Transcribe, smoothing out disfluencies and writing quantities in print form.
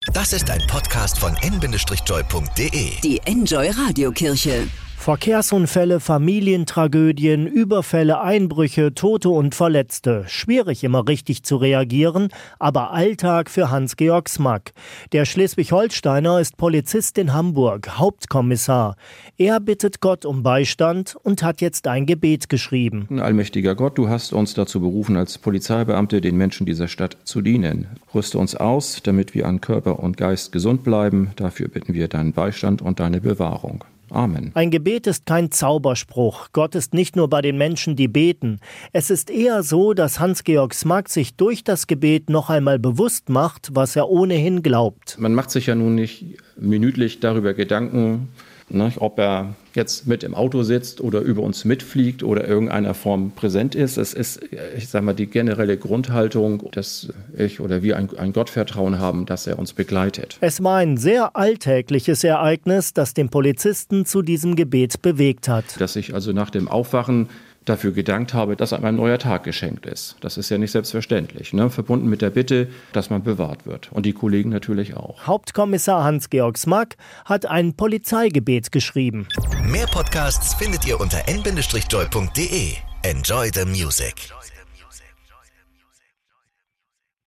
Das ist ein Podcast von n-joy.de. Die Enjoy Radiokirche. Verkehrsunfälle, Familientragödien, Überfälle, Einbrüche, Tote und Verletzte. Schwierig immer richtig zu reagieren, aber Alltag für Hans-Georg Smack. Der Schleswig-Holsteiner ist Polizist in Hamburg, Hauptkommissar. Er bittet Gott um Beistand und hat jetzt ein Gebet geschrieben. Allmächtiger Gott, du hast uns dazu berufen, als Polizeibeamte den Menschen dieser Stadt zu dienen. Rüste uns aus, damit wir an Körper und Geist gesund bleiben. Dafür bitten wir deinen Beistand und deine Bewahrung. Amen. Ein Gebet ist kein Zauberspruch. Gott ist nicht nur bei den Menschen, die beten. Es ist eher so, dass Hans-Georg Smack sich durch das Gebet noch einmal bewusst macht, was er ohnehin glaubt. Man macht sich ja nun nicht minütlich darüber Gedanken, ob er jetzt mit im Auto sitzt oder über uns mitfliegt oder irgendeiner Form präsent ist. Es ist, die generelle Grundhaltung, dass ich oder wir ein Gottvertrauen haben, dass er uns begleitet. Es war ein sehr alltägliches Ereignis, das den Polizisten zu diesem Gebet bewegt hat. Dass ich also nach dem Aufwachen dafür gedankt habe, dass einem ein neuer Tag geschenkt ist. Das ist ja nicht selbstverständlich, verbunden mit der Bitte, dass man bewahrt wird. Und die Kollegen natürlich auch. Hauptkommissar Hans-Georg Smack hat ein Polizeigebet geschrieben. Mehr Podcasts findet ihr unter n-joy.de. Enjoy the music.